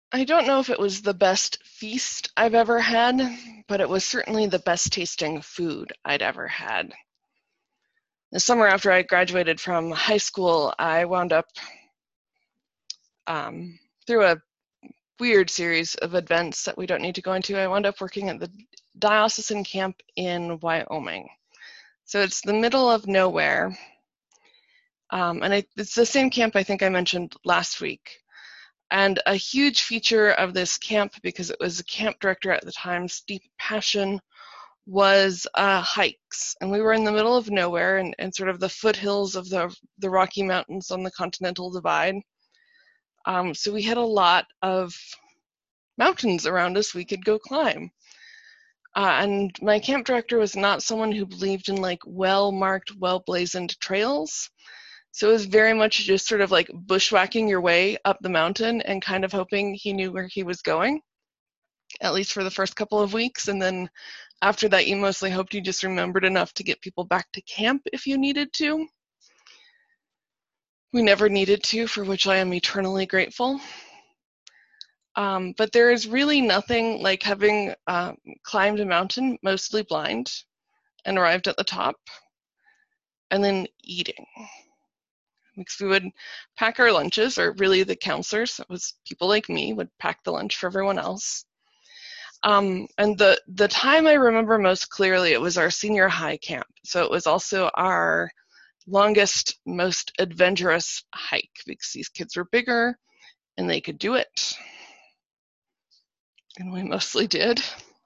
I don't know if it was the best feast I've ever had, but it was certainly the best tasting food I'd ever had. The summer after I graduated from high school, I wound up through a weird series of events that we don't need to go into. I wound up working at the diocesan camp in Wyoming. So it's the middle of nowhere. It's the same camp I think I mentioned last week. And a huge feature of this camp, because it was a camp director at the time, Steve Passion, was hikes. And we were in the middle of nowhere and sort of the foothills of the Rocky Mountains on the Continental Divide. So we had a lot of mountains around us we could go climb. And my camp director was not someone who believed in like well-marked, well-blazoned trails. So it was very much just sort of like bushwhacking your way up the mountain and kind of hoping he knew where he was going, at least for the first couple of weeks. And then after that, you mostly hoped you just remembered enough to get people back to camp if you needed to. We never needed to, for which I am eternally grateful. But there is really nothing like having climbed a mountain, mostly blind, and arrived at the top, and then eating. Because we would pack our lunches, or really the counselors, that was people like me, would pack the lunch for everyone else. And the time I remember most clearly, it was our senior high camp. So it was also our longest, most adventurous hike, because these kids were bigger and they could do it. And we mostly did.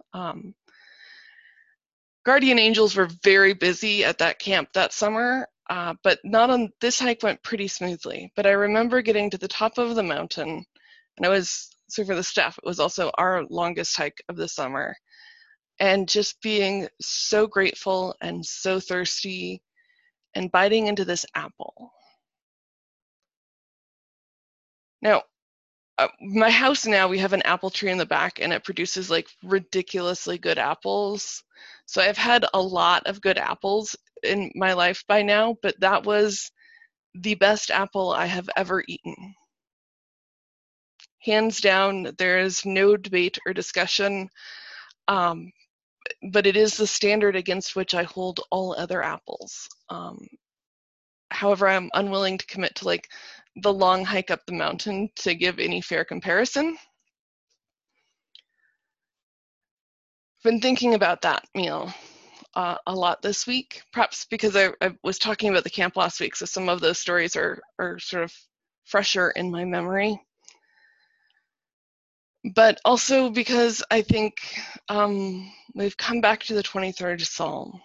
Guardian Angels were very busy at that camp that summer, but not on this hike went pretty smoothly. But I remember getting to the top of the mountain, and so for the staff, it was also our longest hike of the summer, and just being so grateful and so thirsty and biting into this apple. Now, my house now, we have an apple tree in the back and it produces like ridiculously good apples. So I've had a lot of good apples in my life by now, but that was the best apple I have ever eaten. Hands down, there is no debate or discussion, but it is the standard against which I hold all other apples. However, I'm unwilling to commit to like the long hike up the mountain to give any fair comparison. Been thinking about that meal a lot this week, perhaps because I was talking about the camp last week, so some of those stories are sort of fresher in my memory. But also because I think we've come back to the 23rd Psalm,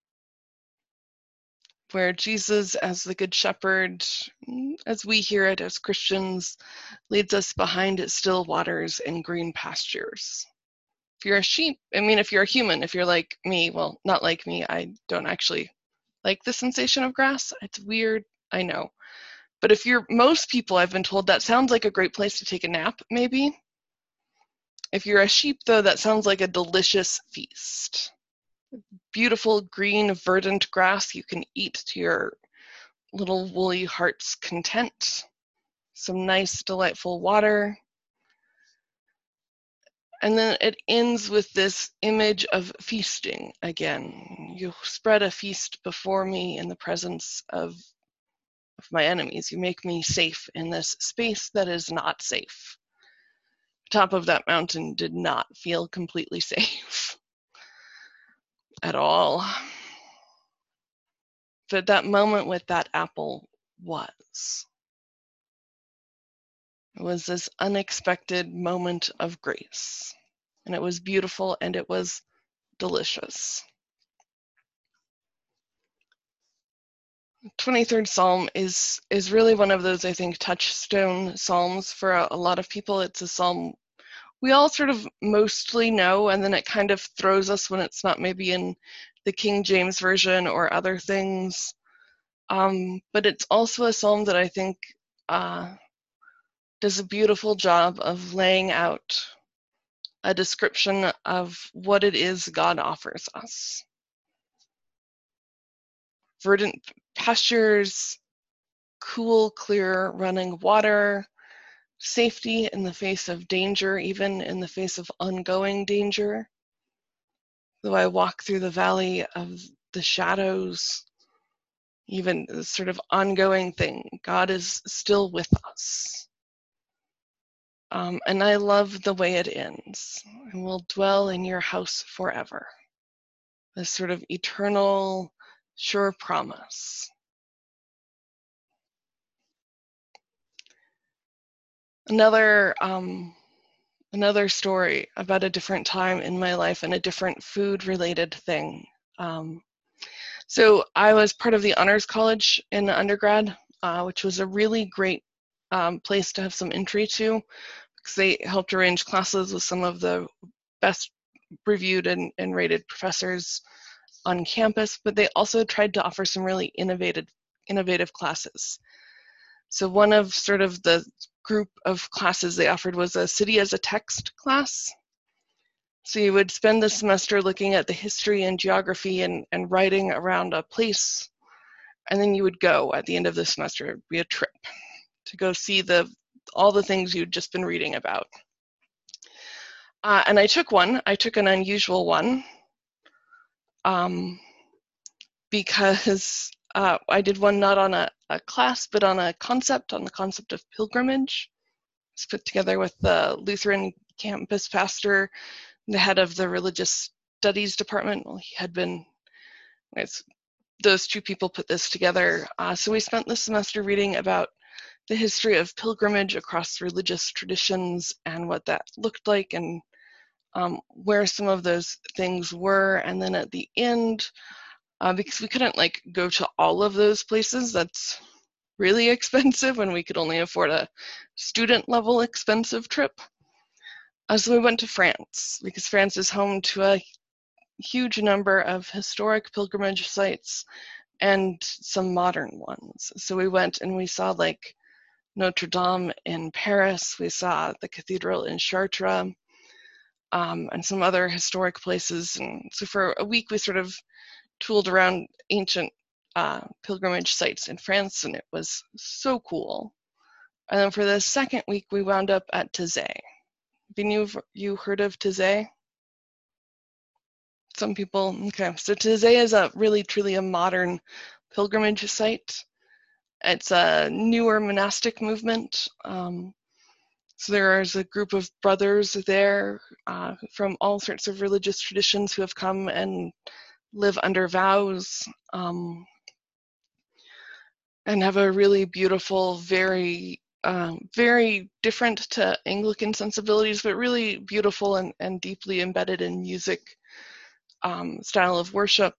where Jesus, as the Good Shepherd, as we hear it as Christians, leads us behind still waters and green pastures. If you're a sheep, if you're a human, if you're like me, well, not like me, I don't actually like the sensation of grass. It's weird, I know. But if you're most people, I've been told that sounds like a great place to take a nap, maybe. If you're a sheep, though, that sounds like a delicious feast. Beautiful, green, verdant grass you can eat to your little woolly heart's content. Some nice, delightful water. And then it ends with this image of feasting again. You spread a feast before me in the presence of my enemies. You make me safe in this space that is not safe. The top of that mountain did not feel completely safe at all. But that moment with that apple was. It was this unexpected moment of grace. And it was beautiful and it was delicious. 23rd Psalm is really one of those, I think, touchstone psalms for a lot of people. It's a psalm we all sort of mostly know, and then it kind of throws us when it's not maybe in the King James Version or other things. But it's also a psalm that I think does a beautiful job of laying out a description of what it is God offers us. Verdant pastures, cool, clear running water, safety in the face of danger, even in the face of ongoing danger. Though I walk through the valley of the shadows, even this sort of ongoing thing, God is still with us. And I love the way it ends. And will dwell in your house forever. This sort of eternal, sure promise. Another story about a different time in my life and a different food-related thing. So I was part of the Honors College in undergrad, which was a really great place to have some entry to, because they helped arrange classes with some of the best reviewed and rated professors on campus, but they also tried to offer some really innovative classes. So one of sort of the group of classes they offered was a city as a text class. So you would spend the semester looking at the history and geography and writing around a place, and then you would go at the end of the semester. It would be a trip to go see all the things you'd just been reading about. And I took one. I took an unusual one because I did one not on a class, but on the concept of pilgrimage. It's put together with the Lutheran campus pastor, the head of the religious studies department. Well, he had been, those two people put this together. So we spent the semester reading about the history of pilgrimage across religious traditions and what that looked like, and where some of those things were. And then at the end, because we couldn't go to all of those places, that's really expensive when we could only afford a student level expensive trip. So we went to France, because France is home to a huge number of historic pilgrimage sites and some modern ones. So we went and we saw Notre Dame in Paris, we saw the cathedral in Chartres, and some other historic places. And so for a week we sort of tooled around ancient pilgrimage sites in France, and it was so cool. And then for the second week we wound up at Taizé. Have you heard of Taizé? Some people, okay. So Taizé is truly a modern pilgrimage site. It's a newer monastic movement. So there is a group of brothers there from all sorts of religious traditions who have come and live under vows and have a really beautiful, very different to Anglican sensibilities, but really beautiful and deeply embedded in music style of worship.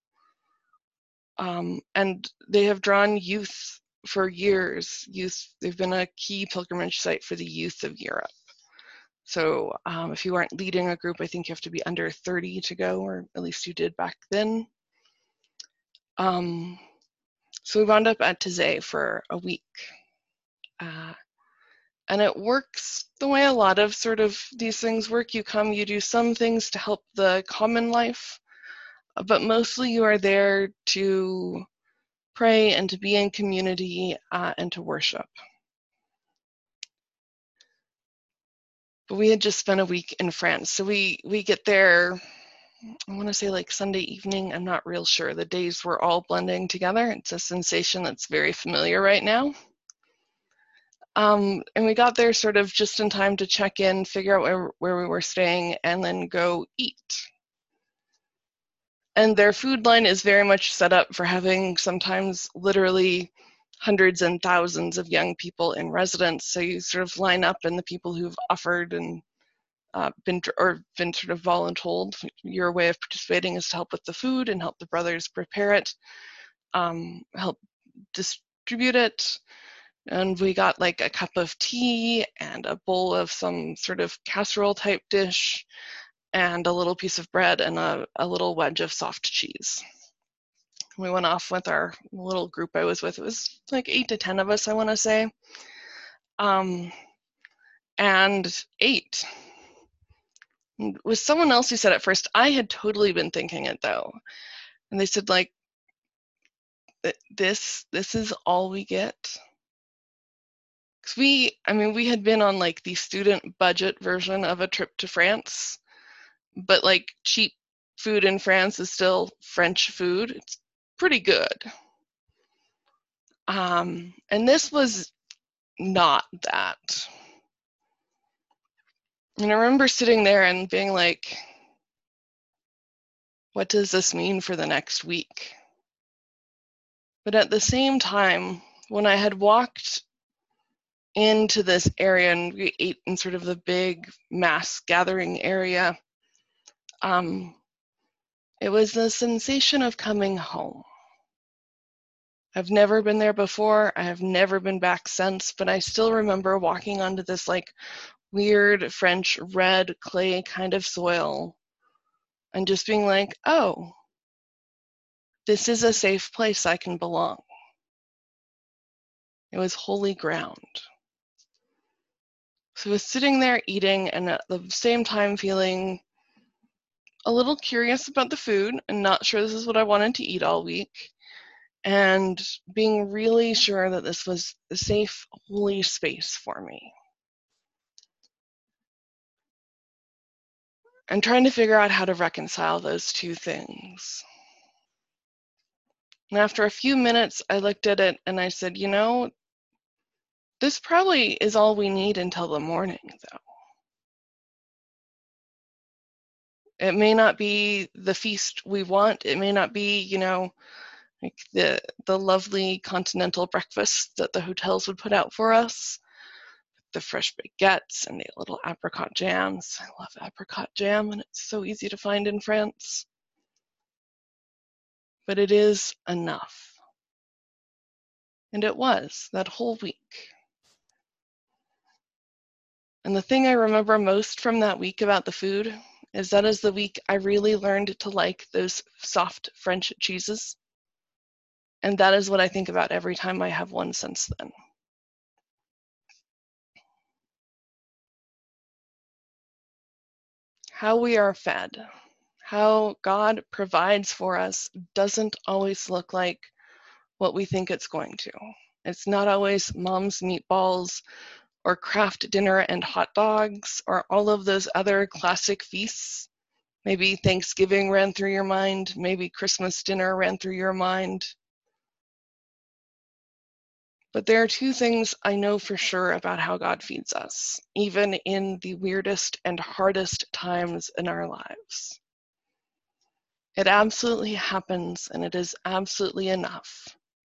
And they have drawn youth for years. They've been a key pilgrimage site for the youth of Europe. So if you aren't leading a group, I think you have to be under 30 to go, or at least you did back then. So we wound up at Taizé for a week. And it works the way a lot of sort of these things work. You come, you do some things to help the common life, but mostly you are there to pray and to be in community and to worship. But we had just spent a week in France, so we get there, I want to say Sunday evening. I'm not real sure. The days were all blending together. It's a sensation that's very familiar right now. And we got there sort of just in time to check in, figure out where we were staying, and then go eat. And their food line is very much set up for having sometimes literally hundreds and thousands of young people in residence. So you sort of line up, and the people who've offered and been sort of voluntold, your way of participating is to help with the food and help the brothers prepare it, help distribute it. And we got a cup of tea and a bowl of some sort of casserole type dish and a little piece of bread and a little wedge of soft cheese. We went off with our little group I was with. It was 8 to 10 of us, I want to say, and ate. With someone else who said it first, I had totally been thinking it though, and they said this is all we get. 'Cause we had been on like the student budget version of a trip to France, but like cheap food in France is still French food. It's pretty good. And this was not that. And I remember sitting there and being like, what does this mean for the next week? But at the same time, when I had walked into this area and we ate in sort of the big mass gathering area, it was the sensation of coming home. I've never been there before. I have never been back since, but I still remember walking onto this like weird French red clay kind of soil and just being like, oh, this is a safe place I can belong. It was holy ground. So I was sitting there eating and at the same time feeling a little curious about the food and not sure this is what I wanted to eat all week, and being really sure that this was a safe, holy space for me. And trying to figure out how to reconcile those two things. And after a few minutes, I looked at it and I said, you know, this probably is all we need until the morning, though. It may not be the feast we want. It may not be, you know, like the lovely continental breakfast that the hotels would put out for us, the fresh baguettes and the little apricot jams. I love apricot jam, and it's so easy to find in France. But it is enough. And it was that whole week. And the thing I remember most from that week about the food is that is the week I really learned to like those soft French cheeses. And that is what I think about every time I have one since then. How we are fed, how God provides for us doesn't always look like what we think it's going to. It's not always mom's meatballs or Kraft dinner and hot dogs or all of those other classic feasts. Maybe Thanksgiving ran through your mind, maybe Christmas dinner ran through your mind. But there are two things I know for sure about how God feeds us, even in the weirdest and hardest times in our lives. It absolutely happens, and it is absolutely enough.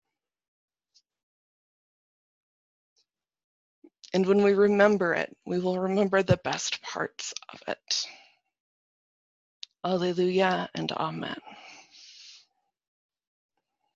And when we remember it, we will remember the best parts of it. Alleluia and Amen.